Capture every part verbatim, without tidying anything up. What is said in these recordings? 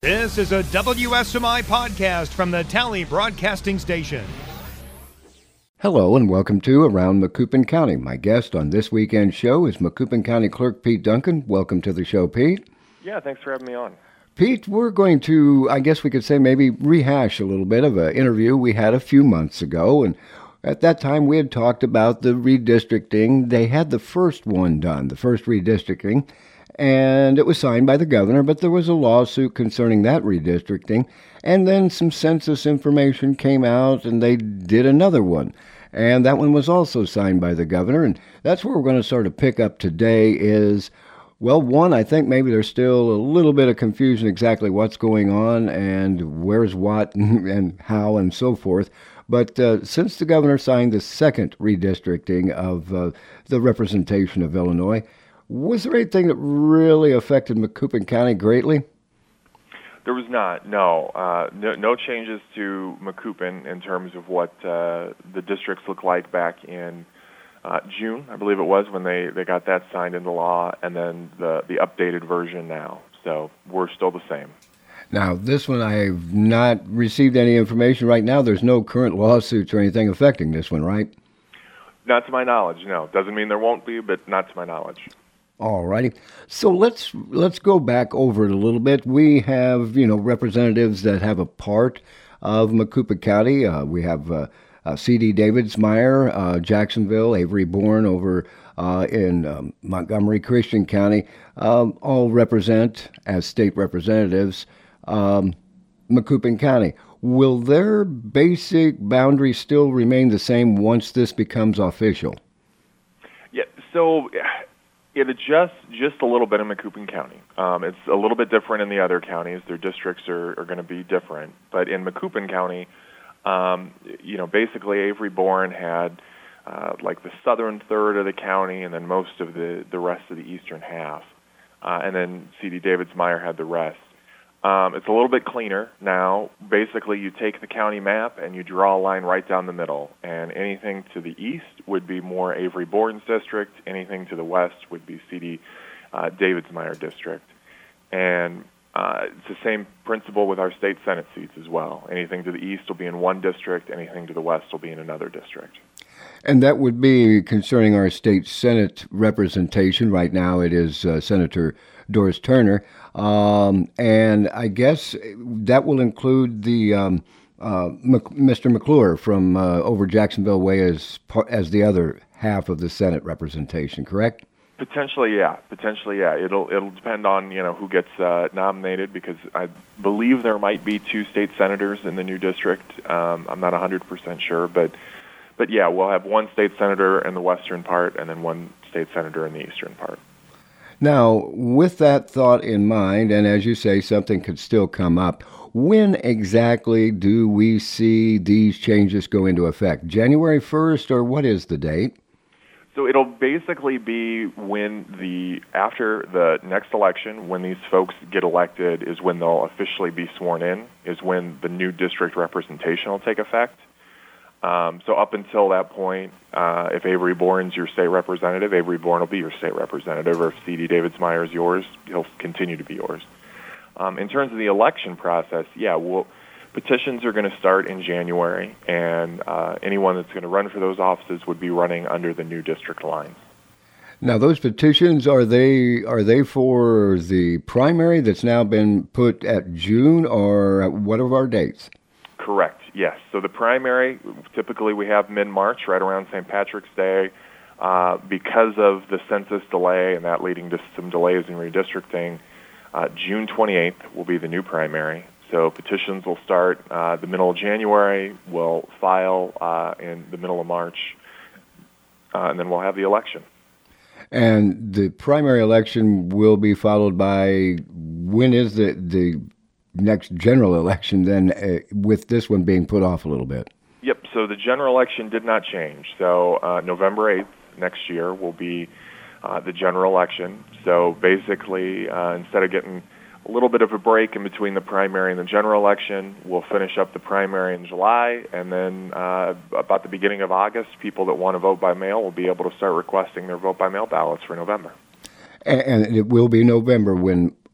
This is a W S M I podcast from the Tally Broadcasting Station. Hello and welcome to Around Macoupin County. My guest on this weekend's show is Macoupin County Clerk Pete Duncan. Welcome to the show, Pete. Yeah, thanks for having me on. Pete, we're going to, I guess we could say, maybe rehash a little bit of an interview we had a few months ago. And at that time, we had talked about the redistricting. They had the first one done, the first redistricting, and it was signed by the governor, but there was a lawsuit concerning that redistricting. And then some census information came out, and they did another one. And that one was also signed by the governor. And that's where we're going to sort of pick up today is, well, one, I think maybe there's still a little bit of confusion exactly what's going on and where's what and how and so forth. But uh, since the governor signed the second redistricting of uh, the representation of Illinois, was there anything that really affected Macoupin County greatly? There was not, no. Uh, no, no changes to Macoupin in terms of what uh, the districts looked like back in uh, June, I believe it was, when they, they got that signed into law, and then the, the updated version now. So we're still the same. Now, this one, I have not received any information right now. There's no current lawsuits or anything affecting this one, right? Not to my knowledge, no. Doesn't mean there won't be, but not to my knowledge. All righty. So let's let's go back over it a little bit. We have, you know, representatives that have a part of Macoupin County. Uh, we have uh, uh, C D Davidsmeyer, uh, Jacksonville, Avery Bourne over uh, in um, Montgomery Christian County, um, all represent as state representatives um, Macoupin County. Will their basic boundaries still remain the same once this becomes official? Yeah, so it adjusts just a little bit in Macoupin County. Um, it's a little bit different in the other counties. Their districts are, are going to be different. But in Macoupin County, um, you know, basically Avery Bourne had uh, like the southern third of the county and then most of the, the rest of the eastern half. Uh, and then C D Davidsmeyer had the rest. Um, it's a little bit cleaner now. Basically, you take the county map and you draw a line right down the middle, and anything to the east would be more Avery Bourne's district. Anything to the west would be C D uh, Davidsmeyer district. And uh, it's the same principle with our state Senate seats as well. Anything to the east will be in one district. Anything to the west will be in another district. And that would be concerning our state Senate representation. Right now it is uh, Senator Doris Turner. Um, and I guess that will include the um, uh, Mister McClure from uh, over Jacksonville Way as, as the other half of the Senate representation, correct? Potentially, yeah. Potentially, yeah. It'll it'll depend on, you know, who gets uh, nominated, because I believe there might be two state senators in the new district. Um, I'm not one hundred percent sure, but but yeah, we'll have one state senator in the western part and then one state senator in the eastern part. Now, with that thought in mind, and as you say, something could still come up, when exactly do we see these changes go into effect? January first, or what is the date? So it'll basically be when the, after the next election, when these folks get elected, is when they'll officially be sworn in, is when the new district representation will take effect. Um, so up until that point, uh, if Avery Bourne's your state representative, Avery Bourne will be your state representative, or if C D Davidsmeyer is yours, he'll continue to be yours. Um, in terms of the election process, yeah, we'll, petitions are going to start in January, and uh, anyone that's going to run for those offices would be running under the new district lines. Now, those petitions, are they are they for the primary that's now been put at June, or what are our dates? Correct, yes. So the primary, typically we have mid-March, right around Saint Patrick's Day. Uh, because of the census delay and that leading to some delays in redistricting, uh, June twenty-eighth will be the new primary. So petitions will start uh, the middle of January, we'll file uh, in the middle of March, uh, and then we'll have the election. And the primary election will be followed by, when is the, the next general election then, uh, with this one being put off a little bit? Yep, so the general election did not change. So uh, November eighth next year will be uh, the general election. So basically, uh, instead of getting a little bit of a break in between the primary and the general election, we'll finish up the primary in July, and then uh, about the beginning of August, people that want to vote by mail will be able to start requesting their vote by mail ballots for November. And it will be November when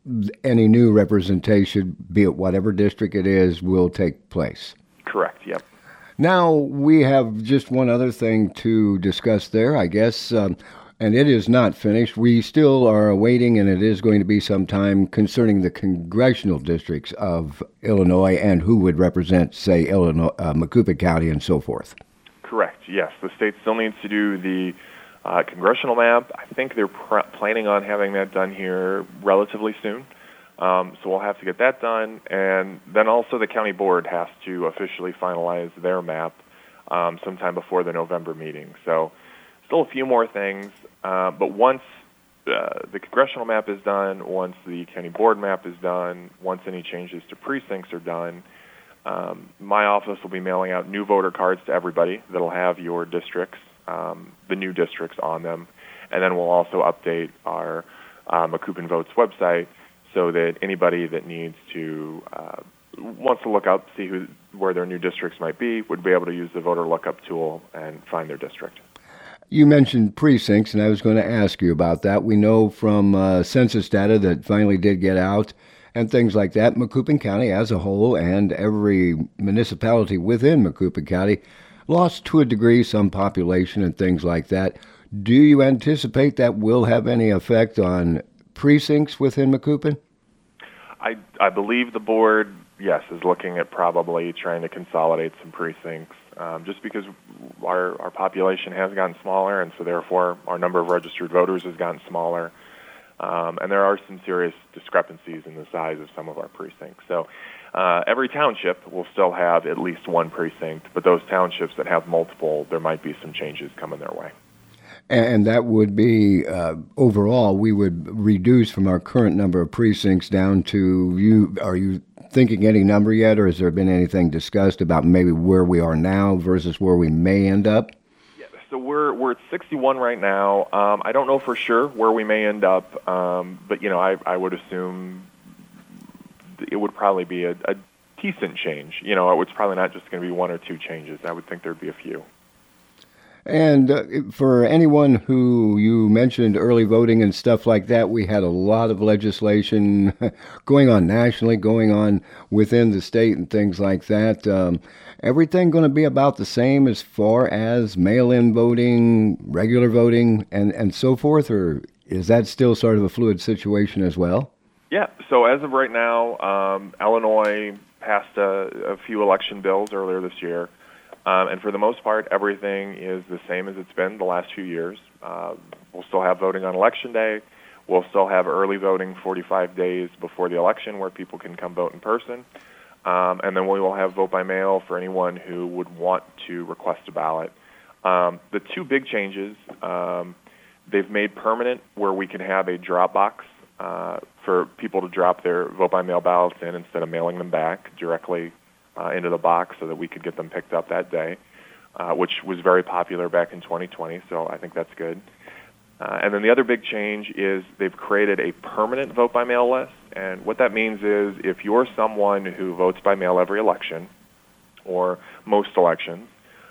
any new representation, be it whatever district it is, will take place. Correct, yep. Now, we have just one other thing to discuss there, I guess, um, and it is not finished. We still are awaiting, and it is going to be some time, concerning the congressional districts of Illinois and who would represent, say, Illinois, uh, Macoupin County and so forth. Correct, yes. The state still needs to do the uh, congressional map. I think they're pr- planning on having that done here relatively soon. Um, so we'll have to get that done, and then also the county board has to officially finalize their map um, sometime before the November meeting. So still a few more things, uh, but once uh, the congressional map is done, once the county board map is done, once any changes to precincts are done, um, my office will be mailing out new voter cards to everybody that'll have your districts, um, the new districts on them, and then we'll also update our uh, Macoupin Votes website so that anybody that needs to, uh, wants to look up, see who, where their new districts might be, would be able to use the voter lookup tool and find their district. You mentioned precincts, and I was going to ask you about that. We know from uh, census data that finally did get out and things like that, Macoupin County as a whole and every municipality within Macoupin County lost to a degree some population and things like that. Do you anticipate that will have any effect on precincts within Macoupin? I, I believe the board, yes, is looking at probably trying to consolidate some precincts, um, just because our, our population has gotten smaller, and so therefore our number of registered voters has gotten smaller. Um, and there are some serious discrepancies in the size of some of our precincts. So uh, every township will still have at least one precinct, but those townships that have multiple, there might be some changes coming their way. And that would be, uh, overall, we would reduce from our current number of precincts down to, you. Are you thinking any number yet, or has there been anything discussed about maybe where we are now versus where we may end up? Yeah, so we're we're at sixty-one right now. Um, I don't know for sure where we may end up, um, but you know, I, I would assume it would probably be a, a decent change. You know, it's probably not just going to be one or two changes. I would think there'd be a few. And uh, for anyone who you mentioned early voting and stuff like that, we had a lot of legislation going on nationally, going on within the state and things like that. Um, everything going to be about the same as far as mail-in voting, regular voting, and, and so forth, or is that still sort of a fluid situation as well? Yeah, so as of right now, um, Illinois passed a, a few election bills earlier this year. Um, and for the most part, everything is the same as it's been the last few years. Uh, we'll still have voting on Election Day. We'll still have early voting forty-five days before the election where people can come vote in person. Um, and then we will have vote by mail for anyone who would want to request a ballot. Um, the two big changes, um, they've made permanent where we can have a drop box uh, for people to drop their vote by mail ballots in instead of mailing them back directly Uh, into the box so that we could get them picked up that day, uh, which was very popular back in twenty twenty, so I think that's good. Uh, and then the other big change is they've created a permanent vote-by-mail list, and what that means is if you're someone who votes by mail every election, or most elections,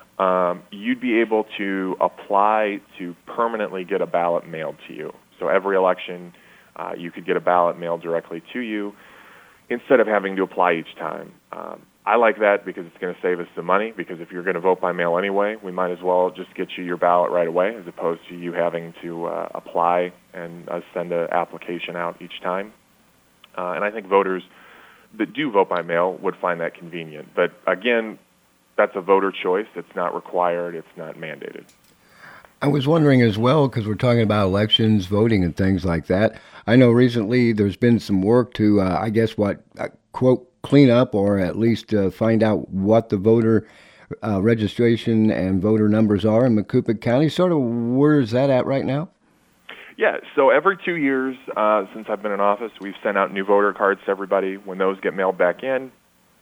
um, you'd be able to apply to permanently get a ballot mailed to you. So every election, uh, you could get a ballot mailed directly to you instead of having to apply each time. Um, I like that because it's going to save us some money, because if you're going to vote by mail anyway, we might as well just get you your ballot right away as opposed to you having to uh, apply and uh, send an application out each time. Uh, and I think voters that do vote by mail would find that convenient. But again, that's a voter choice. It's not required. It's not mandated. I was wondering as well, because we're talking about elections, voting, and things like that. I know recently there's been some work to, uh, I guess, what, uh, quote, clean up or at least uh, find out what the voter uh, registration and voter numbers are in Macoupin County. Sort of where's that at right now? Yeah, so every two years uh, since I've been in office, we've sent out new voter cards to everybody. When those get mailed back in,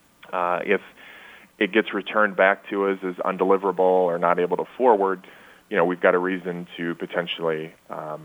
uh, if it gets returned back to us as undeliverable or not able to forward, you know, we've got a reason to potentially um,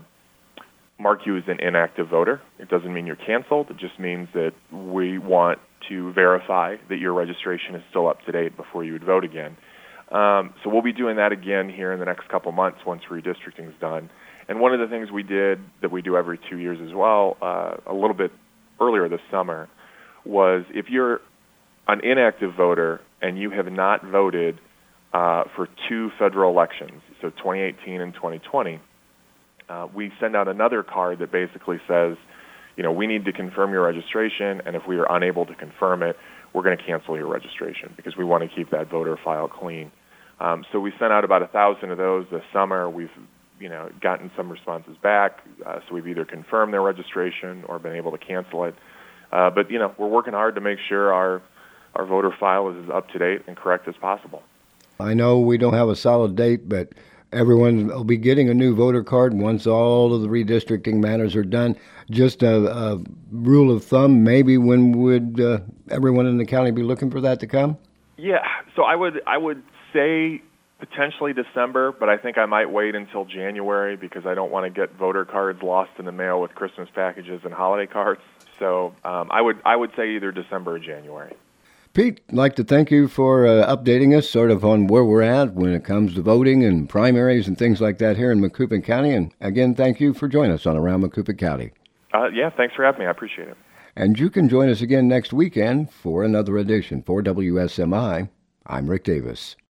mark you as an inactive voter. It doesn't mean you're canceled. It just means that we want to verify that your registration is still up to date before you would vote again. Um, so we'll be doing that again here in the next couple months once redistricting is done. And one of the things we did that we do every two years as well, uh, a little bit earlier this summer was if you're an inactive voter and you have not voted uh, for two federal elections, so twenty eighteen and twenty twenty, uh, we send out another card that basically says, you know, we need to confirm your registration, and if we are unable to confirm it, we're going to cancel your registration because we want to keep that voter file clean. Um, so we sent out about a thousand of those this summer. We've, you know, gotten some responses back, uh, so we've either confirmed their registration or been able to cancel it. Uh, but, you know, we're working hard to make sure our our voter file is as up-to-date and correct as possible. I know we don't have a solid date, but everyone will be getting a new voter card once all of the redistricting matters are done. Just a, a rule of thumb, maybe when would uh, everyone in the county be looking for that to come? Yeah, so I would I would say potentially December, but I think I might wait until January because I don't want to get voter cards lost in the mail with Christmas packages and holiday cards. So um, I would I would say either December or January. Pete, I'd like to thank you for uh, updating us sort of on where we're at when it comes to voting and primaries and things like that here in Macoupin County. And again, thank you for joining us on Around Macoupin County. Uh, yeah, thanks for having me. I appreciate it. And you can join us again next weekend for another edition. For W S M I, I'm Rick Davis.